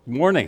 Good morning.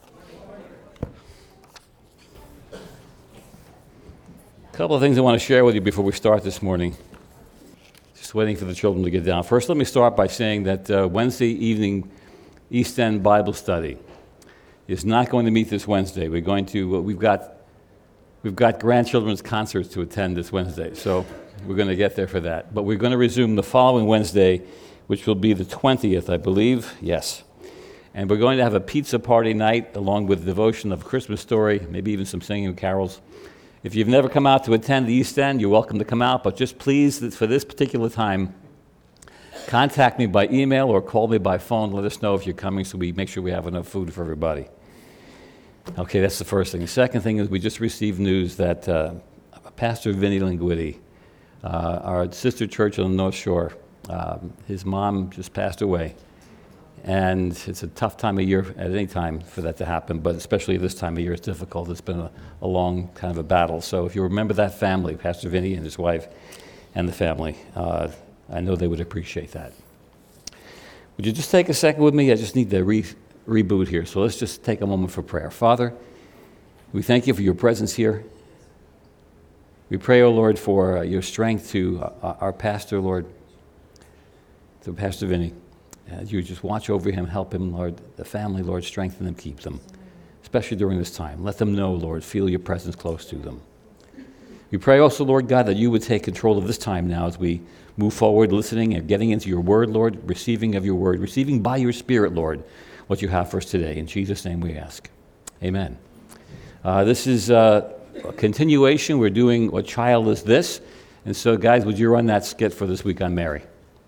A couple of things I want to share with you before we start this morning. Just waiting for the children to get down. First, let me start by saying that Wednesday evening East End Bible study is not going to meet this Wednesday. We've got grandchildren's concerts to attend this Wednesday, so we're going to get there for that. But we're going to resume the following Wednesday, which will be the 20th, I believe. Yes. And we're going to have a pizza party night along with devotion of a Christmas story, maybe even some singing of carols. If you've never come out to attend the East End, you're welcome to come out, but just please, for this particular time, contact me by email or call me by phone. Let us know if you're coming so we make sure we have enough food for everybody. Okay, that's the first thing. The second thing is we just received news that Pastor Vinny Linguitti, our sister church on the North Shore, his mom just passed away. And it's a tough time of year at any time for that to happen, but especially this time of year, it's difficult. It's been a long kind of a battle. So if you remember that family, Pastor Vinny and his wife and the family, I know they would appreciate that. Would you just take a second with me? I just need to reboot here. So let's just take a moment for prayer. Father, we thank you for your presence here. We pray, O Lord, for your strength to our pastor, Lord, to Pastor Vinny. You just watch over him, help him, Lord, the family, Lord, strengthen them, keep them, especially during this time. Let them know, Lord, feel your presence close to them. We pray also, Lord God, that you would take control of this time now as we move forward, listening and getting into your word, Lord, receiving of your word, receiving by your Spirit, Lord, what you have for us today. In Jesus' name we ask. Amen. This is a continuation. We're doing What Child Is This? And so, guys, would you run that skit for this week on Mary?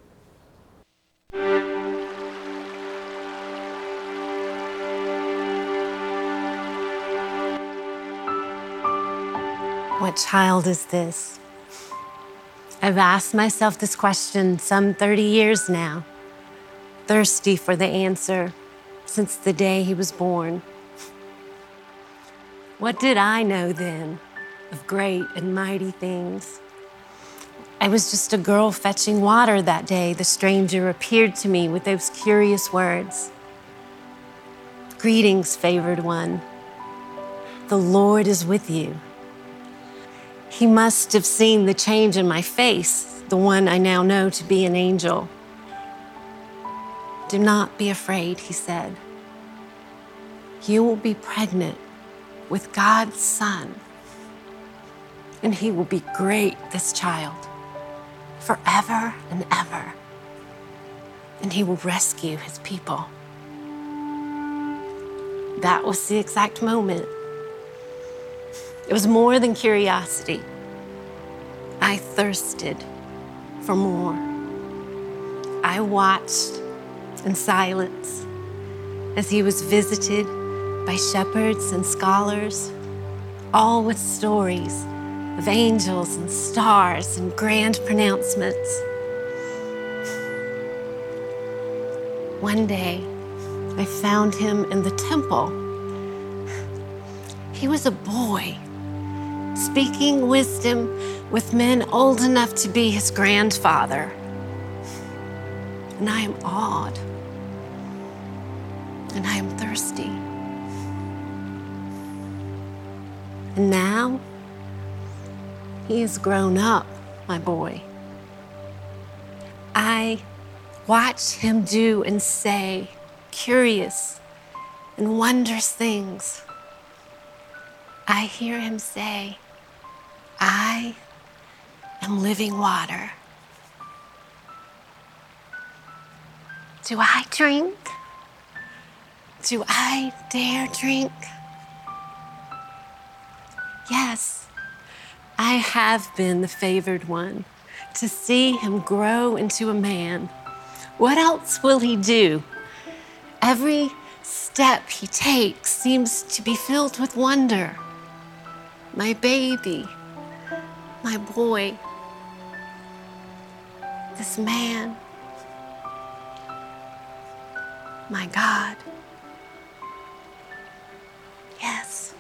What child is this? I've asked myself this question some 30 years now, thirsty for the answer since the day he was born. What did I know then of great and mighty things? I was just a girl fetching water that day. The stranger appeared to me with those curious words. Greetings, favored one. The Lord is with you. He must have seen the change in my face, the one I now know to be an angel. Do not be afraid, he said. You will be pregnant with God's Son, and he will be great, this child, forever and ever, and he will rescue his people. That was the exact moment. It was more than curiosity. I thirsted for more. I watched in silence as he was visited by shepherds and scholars, all with stories of angels and stars and grand pronouncements. One day, I found him in the temple. He was a boy, speaking wisdom with men old enough to be his grandfather. And I am awed, and I am thirsty. And now, he is grown up, my boy. I watch him do and say curious and wondrous things. I hear him say, I am living water. Do I drink? Do I dare drink? Yes, I have been the favored one to see him grow into a man. What else will he do? Every step he takes seems to be filled with wonder. My baby, my boy, this man, my God. Yes.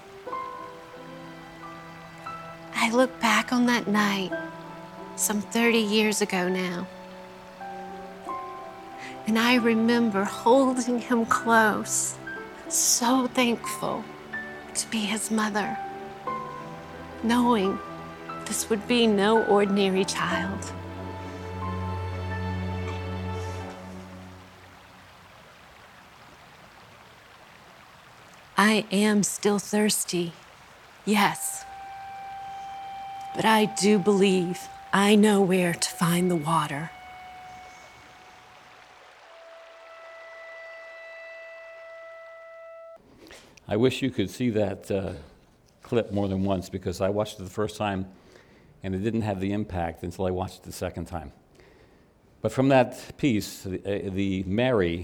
I look back on that night some 30 years ago now, and I remember holding him close, So thankful to be his mother, knowing this would be no ordinary child. I am still thirsty, yes, but I do believe I know where to find the water. I wish you could see that clip more than once, because I watched it the first time and it didn't have the impact until I watched it the second time. But from that piece, the Mary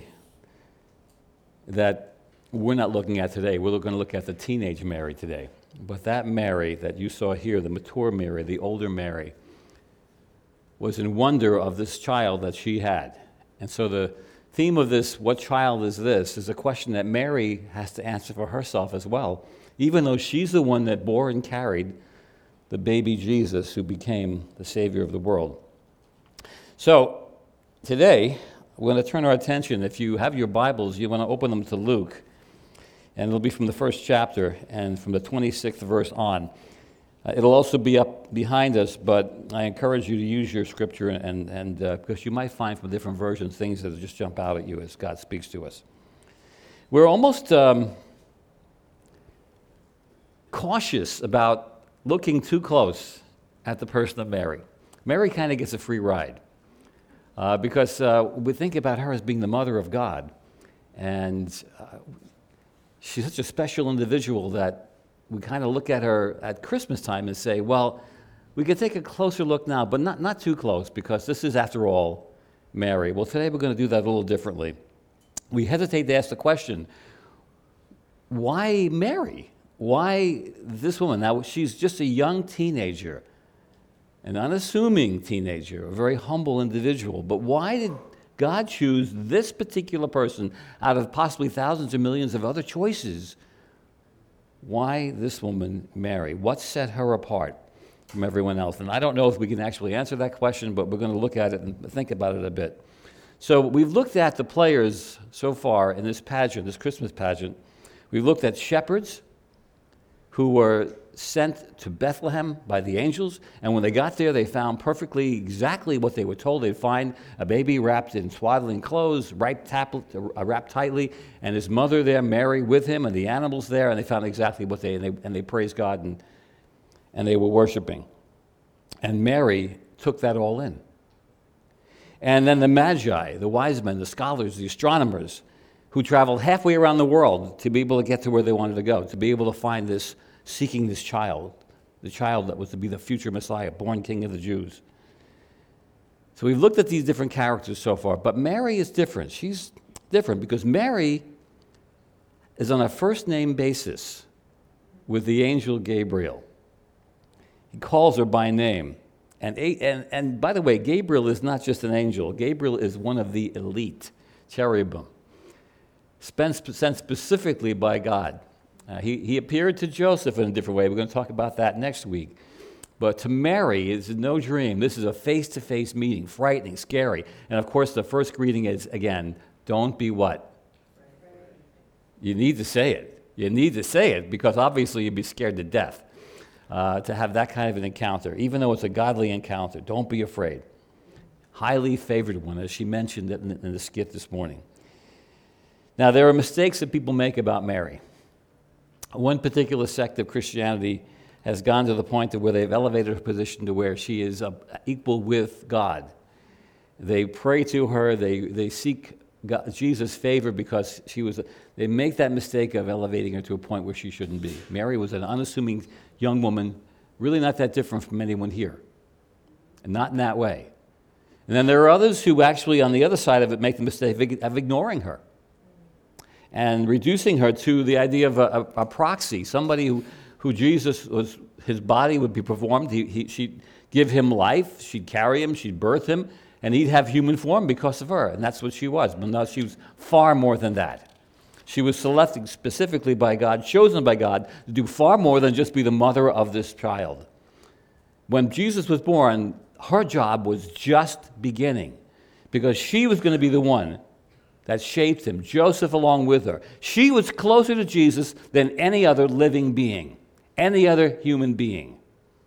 that we're not looking at today, we're going to look at the teenage Mary today. But that Mary that you saw here, the mature Mary, the older Mary, was in wonder of this child that she had. And so the theme of this, what child is this, is a question that Mary has to answer for herself as well, even though she's the one that bore and carried the baby Jesus who became the Savior of the world. So today, we're going to turn our attention, if you have your Bibles, you want to open them to Luke, and it'll be from the first chapter and from the 26th verse on. It'll also be up behind us, but I encourage you to use your scripture, and because you might find from different versions things that just jump out at you as God speaks to us. We're almost cautious about looking too close at the person of Mary. Mary kind of gets a free ride because we think about her as being the mother of God, and she's such a special individual that we kind of look at her at Christmas time and say, well, we could take a closer look now, but not too close, because this is, after all, Mary. Well, today we're going to do that a little differently. We hesitate to ask the question, why Mary? Why this woman? Now, she's just a young teenager, an unassuming teenager, a very humble individual, but why did God choose this particular person out of possibly thousands or millions of other choices? Why this woman, Mary? What set her apart from everyone else? And I don't know if we can actually answer that question, but we're going to look at it and think about it a bit. So we've looked at the players so far in this pageant, this Christmas pageant. We've looked at shepherds who were sent to Bethlehem by the angels, and when they got there, they found perfectly exactly what they were told. They'd find a baby wrapped in swaddling clothes, wrapped tightly, and his mother there, Mary, with him, and the animals there, and they found exactly what they praised God, and they were worshiping. And Mary took that all in. And then the Magi, the wise men, the scholars, the astronomers, who traveled halfway around the world to be able to get to where they wanted to go, to be able to find this, seeking this child, the child that was to be the future Messiah, born King of the Jews. So we've looked at these different characters so far, but Mary is different. She's different because Mary is on a first-name basis with the angel Gabriel. He calls her by name. And by the way, Gabriel is not just an angel. Gabriel is one of the elite cherubim, sent specifically by God. He appeared to Joseph in a different way. We're going to talk about that next week. But to Mary, it's no dream. This is a face-to-face meeting, frightening, scary. And of course, the first greeting is, again, don't be what? You need to say it. You need to say it because obviously you'd be scared to death to have that kind of an encounter. Even though it's a godly encounter, don't be afraid. Highly favored one, as she mentioned it in the skit this morning. Now, there are mistakes that people make about Mary. One particular sect of Christianity has gone to the point where they've elevated her position to where she is equal with God. They pray to her, they seek Jesus' favor because they make that mistake of elevating her to a point where she shouldn't be. Mary was an unassuming young woman, really not that different from anyone here, and not in that way. And then there are others who actually, on the other side of it, make the mistake of ignoring her and reducing her to the idea of a proxy, somebody who Jesus was, his body would be performed. She'd give him life, she'd carry him, she'd birth him, and he'd have human form because of her. And that's what she was. But no, she was far more than that. She was selected specifically by God, chosen by God, to do far more than just be the mother of this child. When Jesus was born, her job was just beginning because she was going to be the one that shaped him, Joseph along with her. She was closer to Jesus than any other living being, any other human being.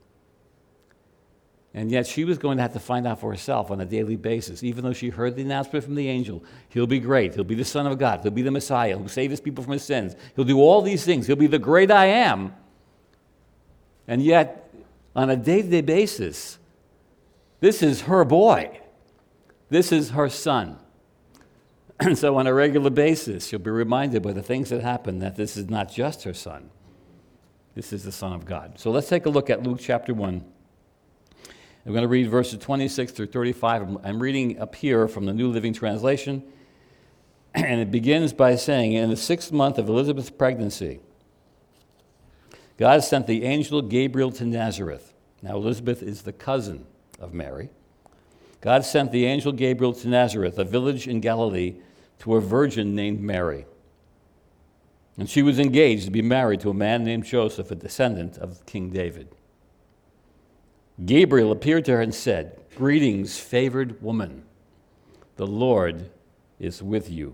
And yet she was going to have to find out for herself on a daily basis, even though she heard the announcement from the angel. He'll be great. He'll be the Son of God. He'll be the Messiah. He'll save his people from his sins. He'll do all these things. He'll be the great I am. And yet, on a day-to-day basis, this is her boy. This is her son. And so on a regular basis, she'll be reminded by the things that happen that this is not just her son. This is the Son of God. So let's take a look at Luke chapter 1. I'm going to read verses 26 through 35. I'm reading up here from the New Living Translation. And it begins by saying, in the 6th month of Elizabeth's pregnancy, God sent the angel Gabriel to Nazareth. Now, Elizabeth is the cousin of Mary. God sent the angel Gabriel to Nazareth, a village in Galilee, to a virgin named Mary. And she was engaged to be married to a man named Joseph, a descendant of King David. Gabriel appeared to her and said, "Greetings, favored woman. The Lord is with you."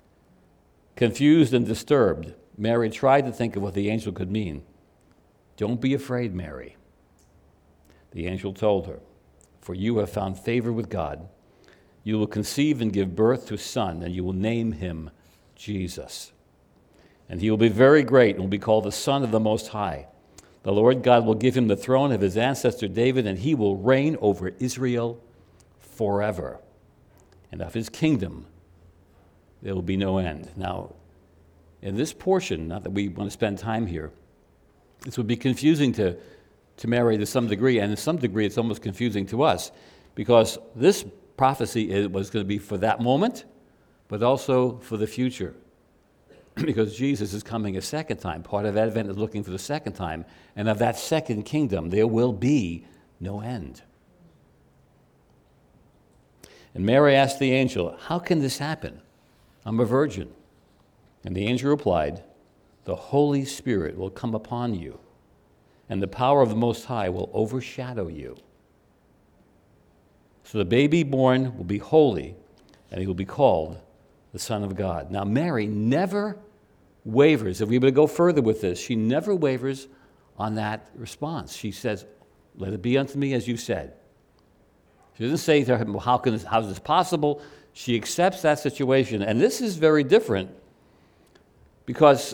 Confused and disturbed, Mary tried to think of what the angel could mean. "Don't be afraid, Mary," the angel told her, "for you have found favor with God. You will conceive and give birth to a son, and you will name him Jesus. And he will be very great and will be called the Son of the Most High. The Lord God will give him the throne of his ancestor David, and he will reign over Israel forever. And of his kingdom there will be no end." Now, in this portion, not that we want to spend time here, this would be confusing to Mary to some degree, and to some degree it's almost confusing to us, because this prophecy was going to be for that moment, but also for the future. Because Jesus is coming a second time. Part of Advent is looking for the second time. And of that second kingdom, there will be no end. And Mary asked the angel, "How can this happen? I'm a virgin." And the angel replied, "The Holy Spirit will come upon you, and the power of the Most High will overshadow you. So the baby born will be holy, and he will be called the Son of God." Now, Mary never wavers. If we were to go further with this, she never wavers on that response. She says, "Let it be unto me as you said." She doesn't say to her, "Well, how is this possible?" She accepts that situation. And this is very different because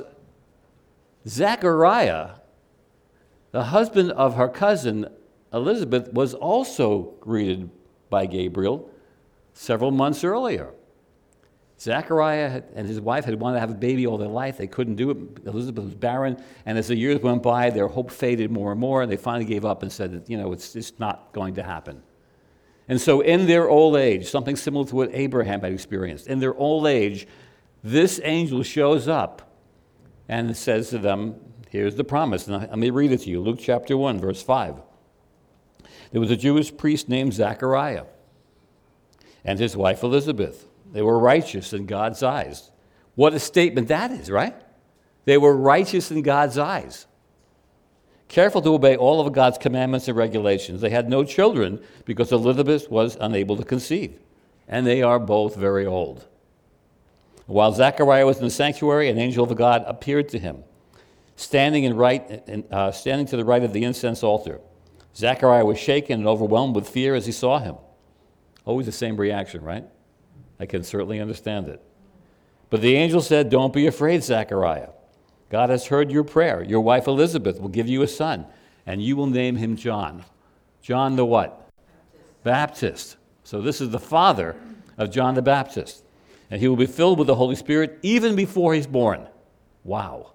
Zechariah, the husband of her cousin Elizabeth, was also greeted by Gabriel several months earlier. Zechariah and his wife had wanted to have a baby all their life. They couldn't do it. Elizabeth was barren. And as the years went by, their hope faded more and more, and they finally gave up and said that, it's just not going to happen. And so in their old age, something similar to what Abraham had experienced, in their old age, this angel shows up and says to them, here's the promise. And let me read it to you. Luke chapter 1, verse 5. There was a Jewish priest named Zechariah and his wife Elizabeth. They were righteous in God's eyes. What a statement that is, right? They were righteous in God's eyes. Careful to obey all of God's commandments and regulations. They had no children because Elizabeth was unable to conceive. And they are both very old. While Zechariah was in the sanctuary, an angel of God appeared to him, standing to the right of the incense altar. Zechariah was shaken and overwhelmed with fear as he saw him. Always the same reaction, right? I can certainly understand it. But the angel said, "Don't be afraid, Zechariah. God has heard your prayer. Your wife Elizabeth will give you a son, and you will name him John." John the what? Baptist. So this is the father of John the Baptist. And he will be filled with the Holy Spirit even before he's born. Wow.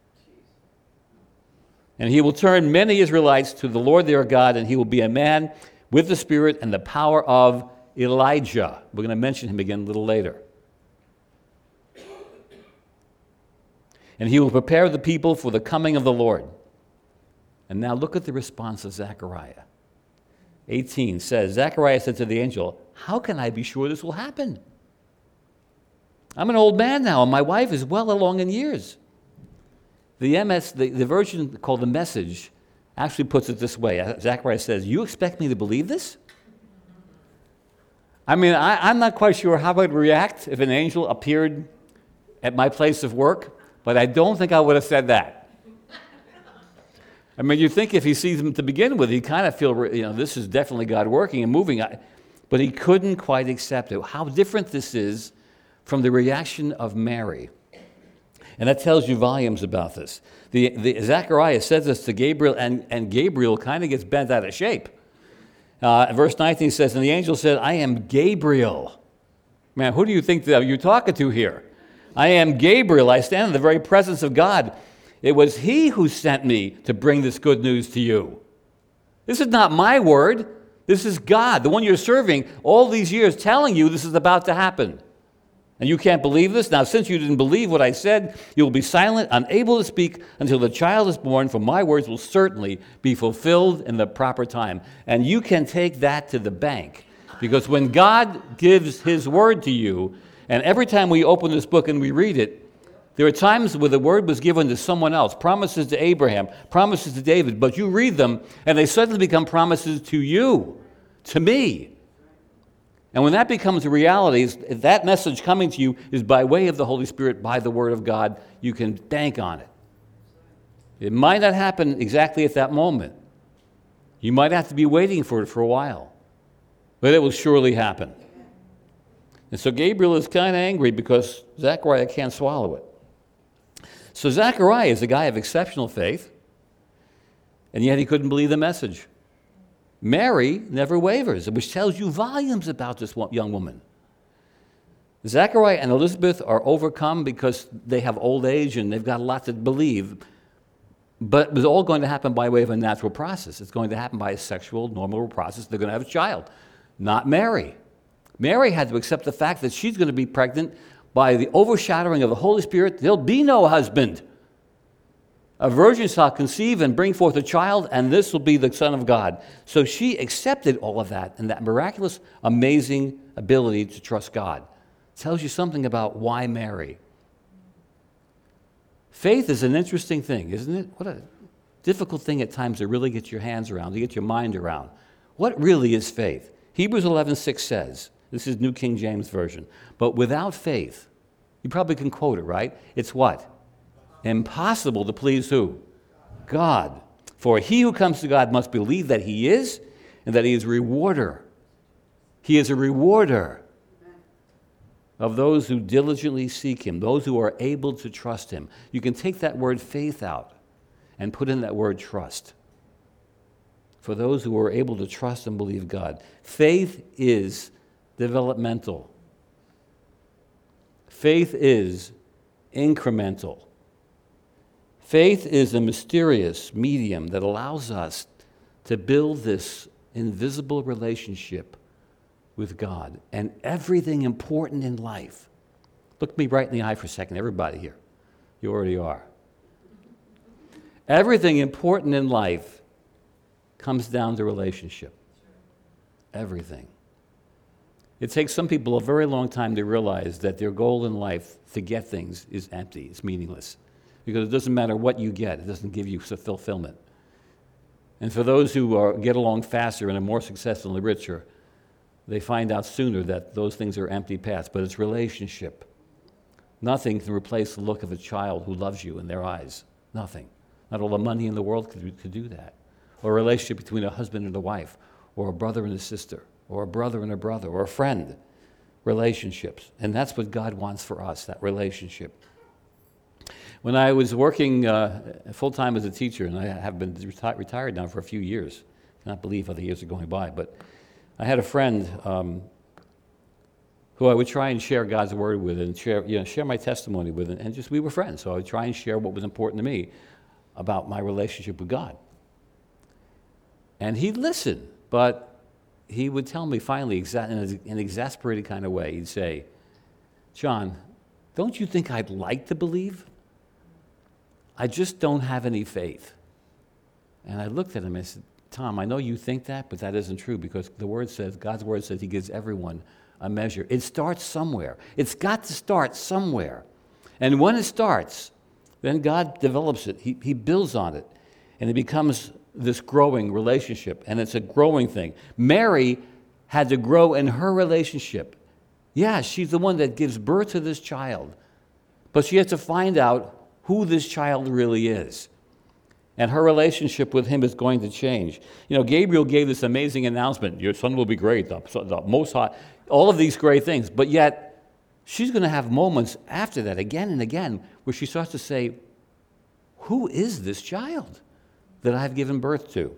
And he will turn many Israelites to the Lord their God, and he will be a man with the Spirit and the power of Elijah. We're going to mention him again a little later. And he will prepare the people for the coming of the Lord. And now look at the response of Zechariah. 18 says, Zechariah said to the angel, "How can I be sure this will happen? I'm an old man now, and my wife is well along in years." The version called the Message actually puts it this way. Zechariah says, "You expect me to believe this? I mean, I'm not quite sure how I'd react if an angel appeared at my place of work, but I don't think I would have said that. I mean, you think if he sees him to begin with, he'd kind of feel, this is definitely God working and moving. But he couldn't quite accept it. How different this is from the reaction of Mary. And that tells you volumes about this. The Zechariah says this to Gabriel, and Gabriel kind of gets bent out of shape. Verse 19 says, and the angel said, I am Gabriel. Man, who do you think that you're talking to here? I am Gabriel. I stand in the very presence of God. It was he who sent me to bring this good news to you. This is not my word. This is God, the one you're serving all these years, telling you this is about to happen. And you can't believe this? Now, since you didn't believe what I said, you will be silent, unable to speak until the child is born, for my words will certainly be fulfilled in the proper time. And you can take that to the bank. Because when God gives his word to you, and every time we open this book and we read it, there are times where the word was given to someone else, promises to Abraham, promises to David, but you read them and they suddenly become promises to you, to me. And when that becomes a reality, that message coming to you is by way of the Holy Spirit, by the word of God. You can bank on it. It might not happen exactly at that moment. You might have to be waiting for it for a while, but it will surely happen. And so Gabriel is kind of angry because Zechariah can't swallow it. So Zechariah is a guy of exceptional faith, and yet he couldn't believe the message. Mary never wavers, which tells you volumes about this young woman. Zechariah and Elizabeth are overcome because they have old age and they've got a lot to believe, but it was all going to happen by way of a natural process. It's going to happen by a sexual, normal process. They're going to have a child, not Mary. Mary had to accept the fact that she's going to be pregnant by the overshadowing of the Holy Spirit. There'll be no husband. A virgin shall conceive and bring forth a child, and this will be the Son of God. So she accepted all of that, and that miraculous, amazing ability to trust God. Tells you something about why Mary. Faith is an interesting thing, isn't it? What a difficult thing at times to really get your hands around, to get your mind around. What really is faith? Hebrews 11:6 says, this is New King James Version, but without faith, you probably can quote it, right? It's what? Impossible to please who? God. For he who comes to God must believe that he is, and that he is a rewarder. He is a rewarder of those who diligently seek him, those who are able to trust him. You can take that word faith out and put in that word trust. For those who are able to trust and believe God. Faith is developmental. Faith is incremental. Faith is a mysterious medium that allows us to build this invisible relationship with God and everything important in life. Look me right in the eye for a second, everybody here. You already are. Everything important in life comes down to relationship. Everything. It takes some people a very long time to realize that their goal in life to get things is empty, it's meaningless. Because it doesn't matter what you get, it doesn't give you fulfillment. And for those who get along faster and are more successful and richer, they find out sooner that those things are empty paths, but it's relationship. Nothing can replace the look of a child who loves you in their eyes. Nothing. Not all the money in the world could do that. Or a relationship between a husband and a wife, or a brother and a sister, or a brother and a brother, or a friend. Relationships. And that's what God wants for us, that relationship. When I was working full-time as a teacher, and I have been retired now for a few years, I cannot believe how the years are going by, but I had a friend who I would try and share God's word with and share my testimony with, and just we were friends, so I would try and share what was important to me about my relationship with God. And he'd listen, but he would tell me finally, in an exasperated kind of way, he'd say, John, don't you think I'd like to believe? I just don't have any faith. And I looked at him and I said, Tom, I know you think that, but that isn't true because the word says, God's word says he gives everyone a measure. It starts somewhere. It's got to start somewhere. And when it starts, then God develops it. He builds on it. And it becomes this growing relationship. And it's a growing thing. Mary had to grow in her relationship. Yeah, she's the one that gives birth to this child, but she has to find out who this child really is. And her relationship with him is going to change. You know, Gabriel gave this amazing announcement, your son will be great, the most high, all of these great things. But yet, she's going to have moments after that, again and again, where she starts to say, who is this child that I've given birth to?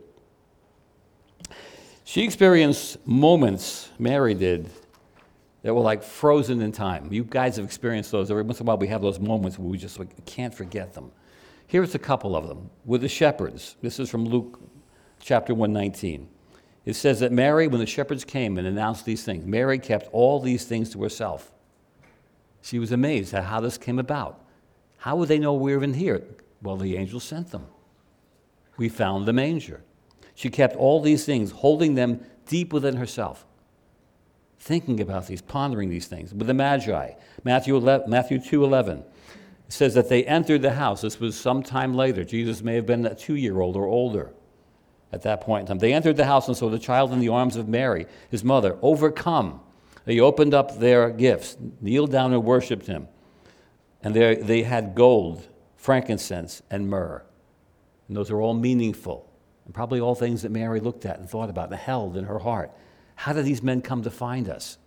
She experienced moments, Mary did, that were like frozen in time. You guys have experienced those. Every once in a while we have those moments where we just can't forget them. Here's a couple of them. With the shepherds, this is from Luke chapter 119. It says that Mary, when the shepherds came and announced these things, Mary kept all these things to herself. She was amazed at how this came about. How would they know we were even here? Well, the angel sent them. We found the manger. She kept all these things, holding them deep within herself, thinking about these, pondering these things. With the Magi, Matthew 2:11, it says that they entered the house. This was some time later. Jesus may have been a 2-year-old or older at that point in time. They entered the house and saw the child in the arms of Mary, his mother, overcome. They opened up their gifts, kneeled down and worshipped him. And they had gold, frankincense, and myrrh. And those are all meaningful, and probably all things that Mary looked at and thought about and held in her heart. How did these men come to find us?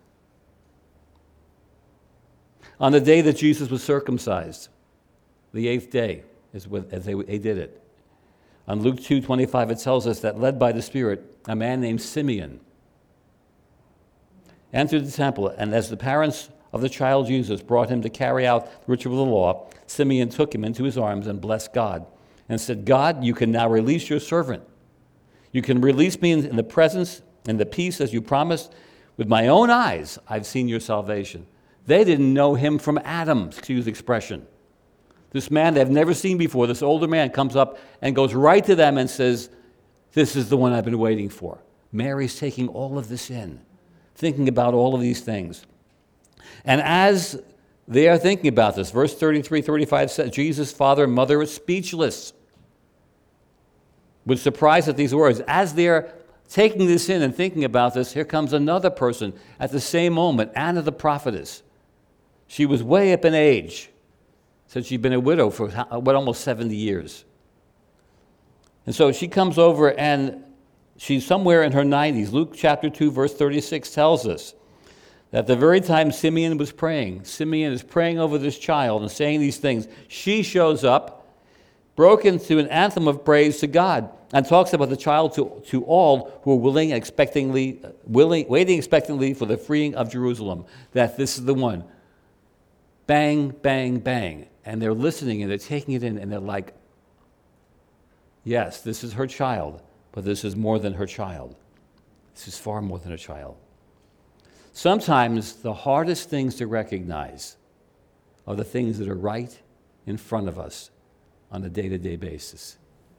On the day that Jesus was circumcised, the 8th day, as they did it. On Luke 2:25, it tells us that, led by the Spirit, a man named Simeon entered the temple, and as the parents of the child Jesus brought him to carry out the ritual of the law, Simeon took him into his arms and blessed God and said, God, you can now release your servant. You can release me in the presence and the peace as you promised. With my own eyes, I've seen your salvation. They didn't know him from Adam, excuse the expression. This man they've never seen before, this older man, comes up and goes right to them and says, this is the one I've been waiting for. Mary's taking all of this in, thinking about all of these things. And as they are thinking about this, verse 33, 35 says, Jesus' father and mother are speechless with surprise at these words. As they're taking this in and thinking about this, here comes another person at the same moment, Anna the prophetess. She was way up in age, said she'd been a widow for almost 70 years. And so she comes over and she's somewhere in her 90s. Luke chapter 2, verse 36 tells us that the very time Simeon was praying, Simeon is praying over this child and saying these things, she shows up, broke into an anthem of praise to God, and talks about the child to all who are waiting expectantly for the freeing of Jerusalem, that this is the one. Bang, bang, bang. And they're listening and they're taking it in and they're like, yes, this is her child, but this is more than her child. This is far more than a child. Sometimes the hardest things to recognize are the things that are right in front of us on a day-to-day basis.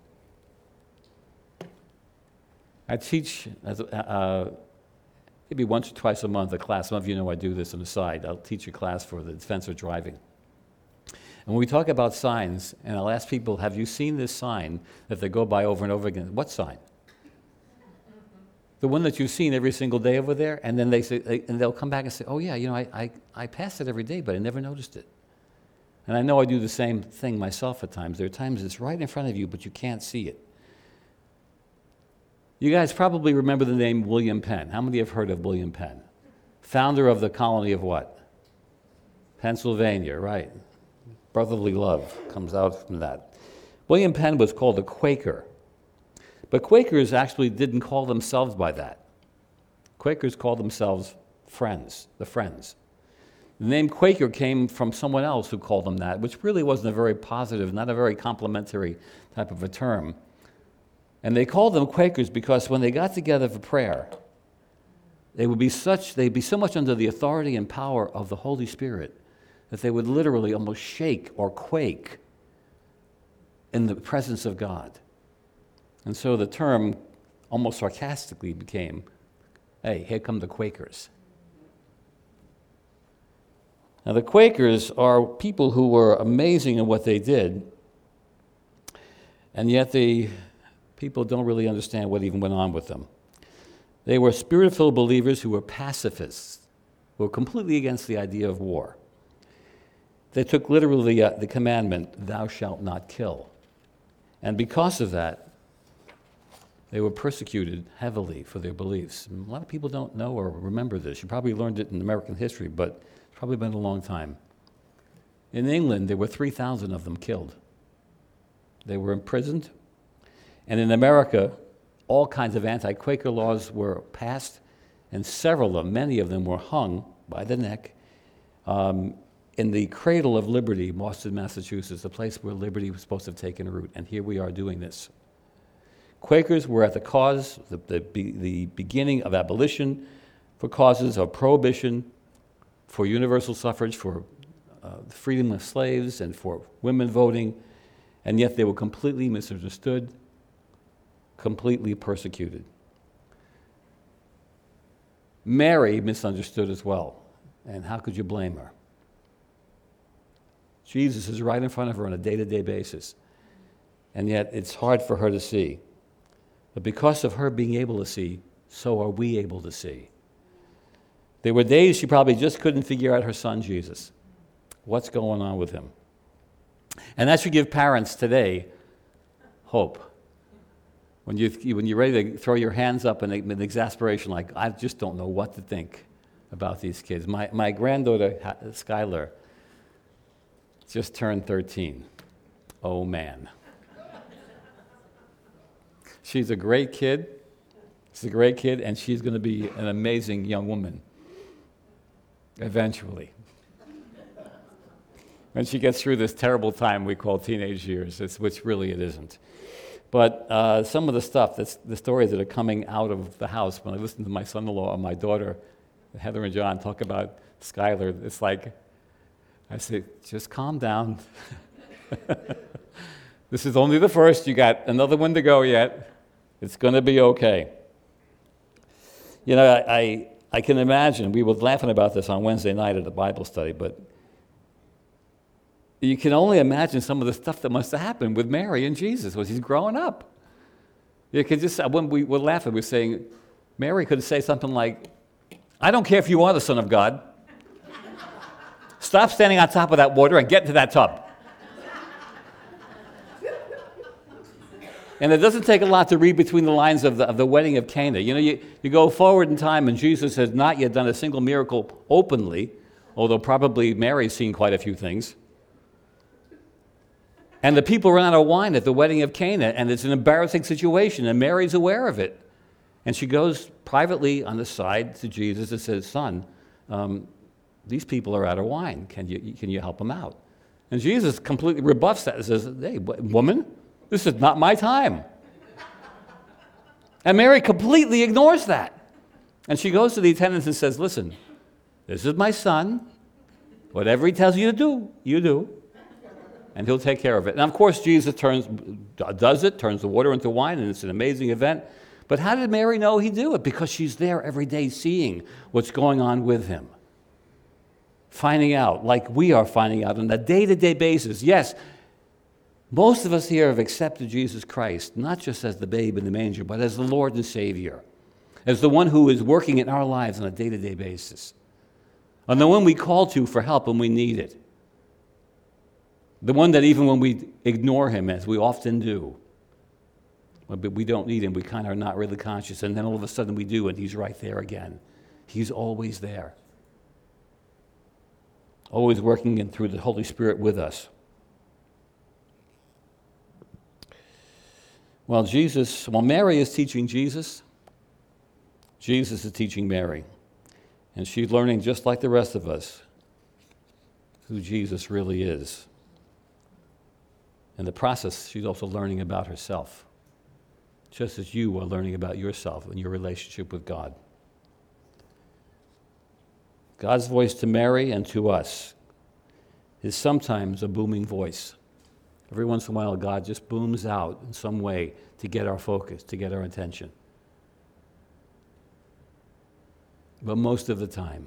I teach maybe once or twice a month a class. Some of you know I do this on the side. I'll teach a class for the defense of driving. And when we talk about signs, and I'll ask people, have you seen this sign that they go by over and over again? What sign? The one that you've seen every single day over there? And then they say, and they'll come back and say, oh yeah, you know, I pass it every day, but I never noticed it. And I know I do the same thing myself at times. There are times it's right in front of you, but you can't see it. You guys probably remember the name William Penn. How many have heard of William Penn? Founder of the colony of what? Pennsylvania, right. Brotherly love comes out from that. William Penn was called a Quaker. But Quakers actually didn't call themselves by that. Quakers called themselves Friends, the Friends. The name Quaker came from someone else who called them that, which really wasn't a very positive, not a very complimentary type of a term. And they called them Quakers because when they got together for prayer, they'd be so much under the authority and power of the Holy Spirit that they would literally almost shake or quake in the presence of God. And so the term almost sarcastically became, hey, here come the Quakers. Now the Quakers are people who were amazing in what they did, and yet people don't really understand what even went on with them. They were spirit-filled believers who were pacifists, who were completely against the idea of war. They took literally the commandment, thou shalt not kill. And because of that, they were persecuted heavily for their beliefs. And a lot of people don't know or remember this. You probably learned it in American history, but it's probably been a long time. In England, there were 3,000 of them killed. They were imprisoned. And in America, all kinds of anti-Quaker laws were passed, and several of them, many of them, were hung by the neck in the cradle of liberty, Boston, Massachusetts, the place where liberty was supposed to have taken root. And here we are doing this. Quakers were at the cause, the beginning of abolition, for causes of prohibition, for universal suffrage, for the freedom of slaves, and for women voting, and yet they were completely misunderstood, completely persecuted. Mary misunderstood as well, and how could you blame her? Jesus is right in front of her on a day-to-day basis, and yet it's hard for her to see. But because of her being able to see, so are we able to see. There were days she probably just couldn't figure out her son, Jesus. What's going on with him? And that should give parents today hope. When you're ready to throw your hands up in exasperation, like, I just don't know what to think about these kids. My granddaughter, Skylar, just turned 13. Oh, man. She's a great kid. She's a great kid, and she's going to be an amazing young woman eventually. When she gets through this terrible time we call teenage years, which really it isn't. But some of the stuff, the stories that are coming out of the house, when I listen to my son-in-law and my daughter, Heather and John, talk about Skylar, it's like, I say, just calm down. This is only the first. You got another one to go yet. It's going to be okay. You know, I can imagine, we were laughing about this on Wednesday night at the Bible study, but you can only imagine some of the stuff that must have happened with Mary and Jesus as he's growing up. You can just, when we were laughing, we were saying, Mary could say something like, I don't care if you are the Son of God. Stop standing on top of that water and get into that tub. And it doesn't take a lot to read between the lines of the wedding of Cana. You know, you go forward in time, and Jesus has not yet done a single miracle openly, although probably Mary's seen quite a few things. And the people run out of wine at the wedding of Cana, and it's an embarrassing situation, and Mary's aware of it. And she goes privately on the side to Jesus and says, Son, these people are out of wine. Can you help them out? And Jesus completely rebuffs that and says, hey, woman, this is not my time. And Mary completely ignores that. And she goes to the attendants and says, listen, this is my son. Whatever he tells you to do, you do. And he'll take care of it. And of course, Jesus turns the water into wine, and it's an amazing event. But how did Mary know he'd do it? Because she's there every day seeing what's going on with him. Finding out, like we are finding out on a day-to-day basis. Yes, most of us here have accepted Jesus Christ, not just as the babe in the manger, but as the Lord and Savior, as the one who is working in our lives on a day-to-day basis, and the one we call to for help when we need it. The one that even when we ignore him, as we often do, but we don't need him, we kind of are not really conscious, and then all of a sudden we do, and he's right there again. He's always there. Always working in through the Holy Spirit with us. While Mary is teaching Jesus, Jesus is teaching Mary. And she's learning, just like the rest of us, who Jesus really is. In the process, she's also learning about herself, just as you are learning about yourself and your relationship with God. God's voice to Mary and to us is sometimes a booming voice. Every once in a while, God just booms out in some way to get our focus, to get our attention. But most of the time,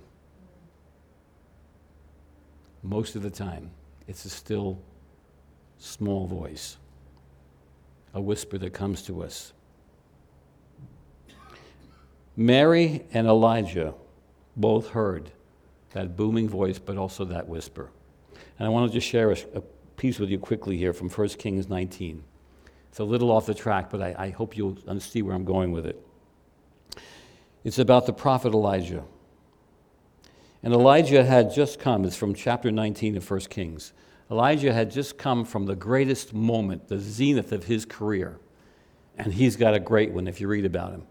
it's a still, small voice, a whisper that comes to us. Mary and Elijah both heard that booming voice, but also that whisper. And I want to just share a piece with you quickly here from 1 Kings 19. It's a little off the track, but I hope you'll see where I'm going with it. It's about the prophet Elijah. And Elijah had just come, it's from chapter 19 of 1 Kings. Elijah had just come from the greatest moment, the zenith of his career. And he's got a great one if you read about him.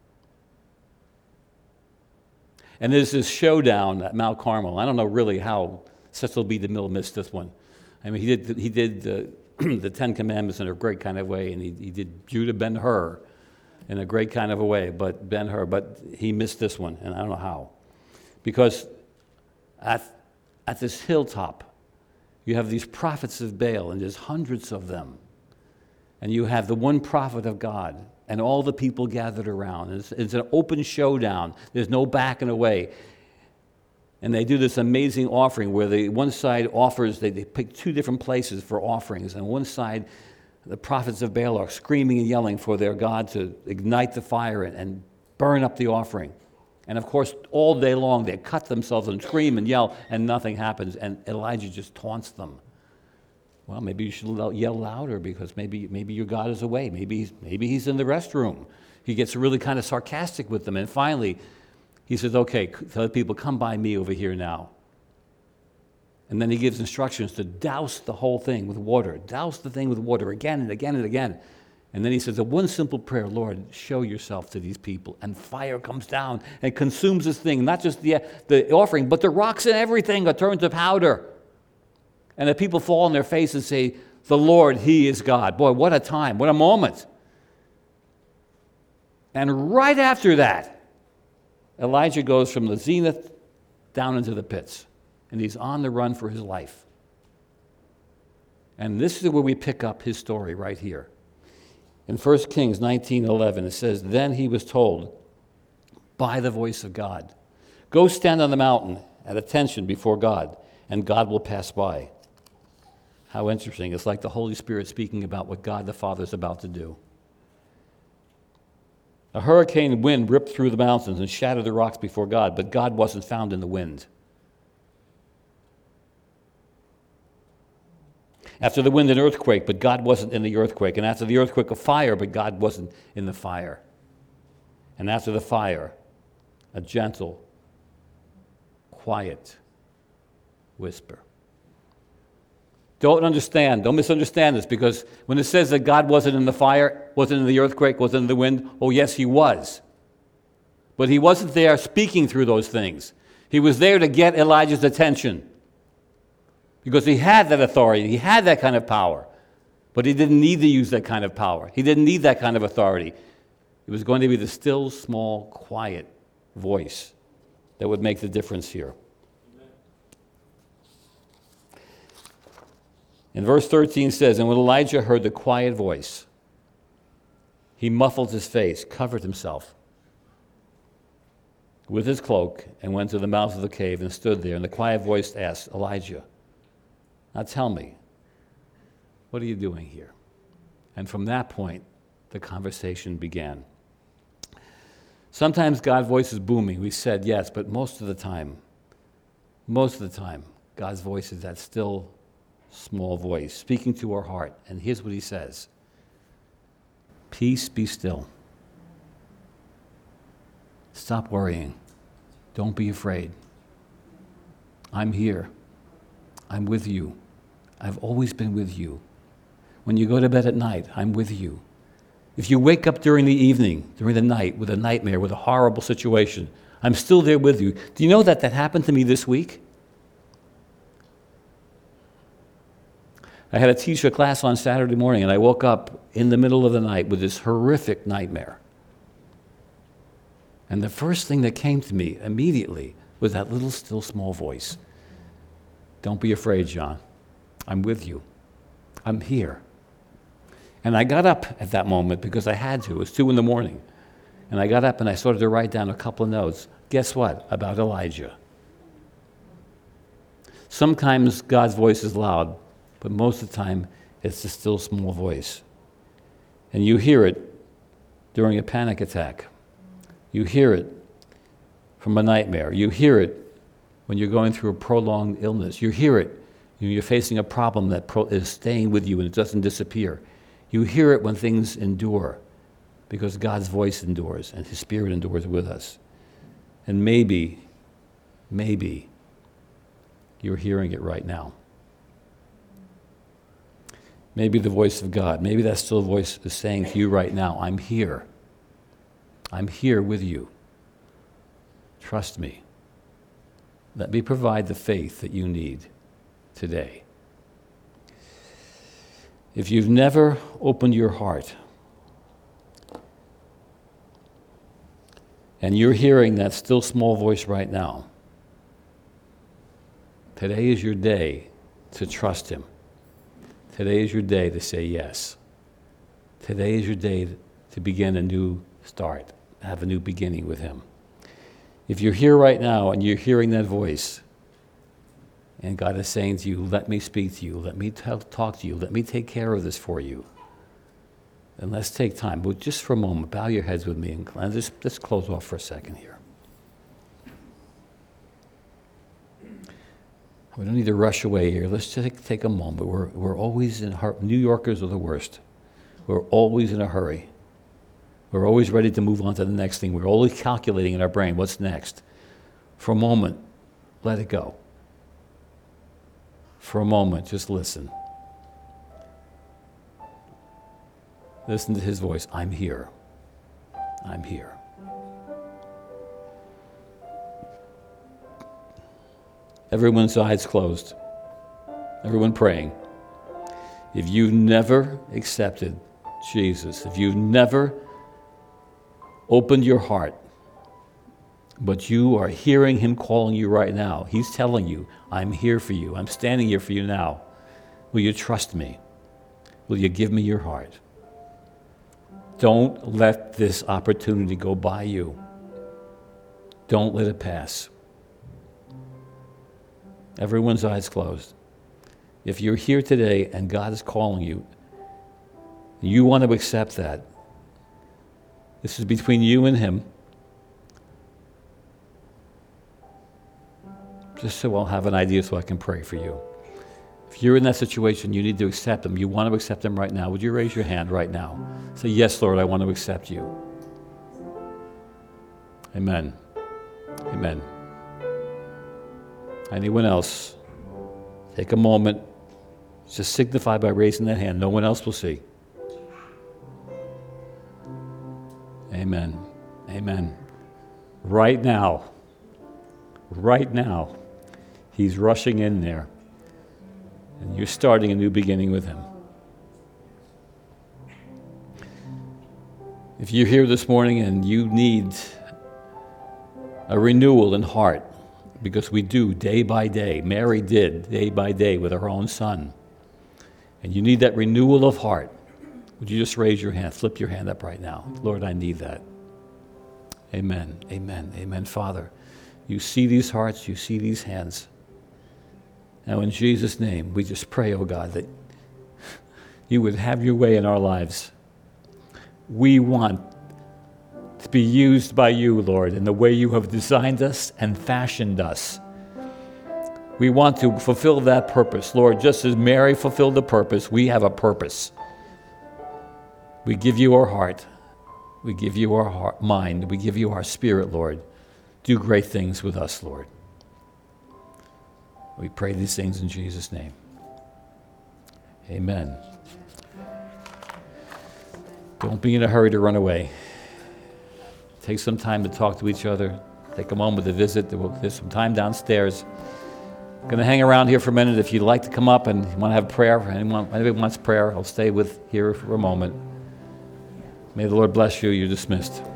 And there's this showdown at Mount Carmel. I don't know really how Cecil B. DeMille missed this one. I mean, he did the Ten Commandments in a great kind of way, and he did Judah Ben-Hur in a great kind of a way, but Ben-Hur, but he missed this one, and I don't know how. Because at this hilltop, you have these prophets of Baal, and there's hundreds of them. And you have the one prophet of God, and all the people gathered around. It's an open showdown. There's no backing away. And they do this amazing offering where one side offers, they pick two different places for offerings. And one side, the prophets of Baal are screaming and yelling for their God to ignite the fire and burn up the offering. And of course, all day long, they cut themselves and scream and yell, and nothing happens. And Elijah just taunts them. Well, maybe you should yell louder because maybe your God is away. Maybe he's in the restroom. He gets really kind of sarcastic with them. And finally, he says, okay, tell the people, come by me over here now. And then he gives instructions to douse the whole thing with water. Douse the thing with water again and again and again. And then he says, one simple prayer, Lord, show yourself to these people. And fire comes down and consumes this thing. Not just the offering, but the rocks and everything are turned to powder. And the people fall on their face and say, the Lord, He is God. Boy, what a time, what a moment. And right after that, Elijah goes from the zenith down into the pits. And he's on the run for his life. And this is where we pick up his story right here. In 1 Kings 19:11, it says, then he was told by the voice of God, go stand on the mountain at attention before God, and God will pass by. How interesting. It's like the Holy Spirit speaking about what God the Father is about to do. A hurricane wind ripped through the mountains and shattered the rocks before God, but God wasn't found in the wind. After the wind, an earthquake, but God wasn't in the earthquake. And after the earthquake, a fire, but God wasn't in the fire. And after the fire, a gentle, quiet whisper. Don't misunderstand this, because when it says that God wasn't in the fire, wasn't in the earthquake, wasn't in the wind, oh yes, He was. But He wasn't there speaking through those things. He was there to get Elijah's attention, because He had that authority, He had that kind of power, but He didn't need to use that kind of power. He didn't need that kind of authority. It was going to be the still, small, quiet voice that would make the difference here. And verse 13 says, and when Elijah heard the quiet voice, he muffled his face, covered himself with his cloak, and went to the mouth of the cave and stood there. And the quiet voice asked, Elijah, now tell me, what are you doing here? And from that point, the conversation began. Sometimes God's voice is booming. We said yes, but most of the time, God's voice is that still, small voice speaking to our heart. And here's what He says: peace, be still. Stop worrying. Don't be afraid. I'm here. I'm with you. I've always been with you. When you go to bed at night, I'm with you. If you wake up during the evening, during the night, with a nightmare, with a horrible situation, I'm still there with you. Do you know that happened to me this week? I had to teach a class on Saturday morning, and I woke up in the middle of the night with this horrific nightmare. And the first thing that came to me immediately was that little, still, small voice. Don't be afraid, John. I'm with you. I'm here. And I got up at that moment because I had to. It was 2 a.m. And I got up and I started to write down a couple of notes. Guess what? About Elijah. Sometimes God's voice is loud, but most of the time, it's a still, small voice. And you hear it during a panic attack. You hear it from a nightmare. You hear it when you're going through a prolonged illness. You hear it when you're facing a problem that is staying with you and it doesn't disappear. You hear it when things endure, because God's voice endures and His Spirit endures with us. And maybe you're hearing it right now. Maybe the voice of God, maybe that still voice is saying to you right now, I'm here. I'm here with you. Trust me. Let me provide the faith that you need today. If you've never opened your heart and you're hearing that still small voice right now, today is your day to trust Him. Today is your day to say yes. Today is your day to begin a new start, have a new beginning with Him. If you're here right now and you're hearing that voice, and God is saying to you, let me speak to you, let me talk to you, let me take care of this for you, then let's take time. But just for a moment, bow your heads with me and let's close off for a second here. We don't need to rush away here. Let's just take a moment. We're always in a hurry. New Yorkers are the worst. We're always in a hurry. We're always ready to move on to the next thing. We're always calculating in our brain, what's next? For a moment, let it go. For a moment, just listen. Listen to His voice. I'm here. I'm here. Everyone's eyes closed. Everyone praying. If you've never accepted Jesus, if you've never opened your heart, but you are hearing Him calling you right now, He's telling you, I'm here for you. I'm standing here for you now. Will you trust me? Will you give me your heart? Don't let this opportunity go by you. Don't let it pass. Everyone's eyes closed. If you're here today and God is calling you, you want to accept that. This is between you and Him. Just so I'll have an idea so I can pray for you. If you're in that situation, you need to accept Him. You want to accept Him right now. Would you raise your hand right now? Say, yes, Lord, I want to accept you. Amen. Amen. Anyone else? Take a moment. Just signify by raising that hand. No one else will see. Amen. Amen. Right now, He's rushing in there. And you're starting a new beginning with Him. If you're here this morning and you need a renewal in heart, because we do day by day, Mary did day by day with her own son, and you need that renewal of heart, would you just raise your hand, flip your hand up right now? Lord, I need that. Amen, amen, amen. Father, you see these hearts, you see these hands. Now in Jesus' name, we just pray, oh God, that you would have your way in our lives. We want to be used by you, Lord, in the way you have designed us and fashioned us. We want to fulfill that purpose. Lord, just as Mary fulfilled the purpose, we have a purpose. We give you our heart. We give you our mind. We give you our spirit, Lord. Do great things with us, Lord. We pray these things in Jesus' name. Amen. Don't be in a hurry to run away. Take some time to talk to each other. Take a moment to visit. There's some time downstairs. I'm going to hang around here for a minute. If you'd like to come up and want to have prayer, anybody wants prayer, I'll stay here for a moment. May the Lord bless you. You're dismissed.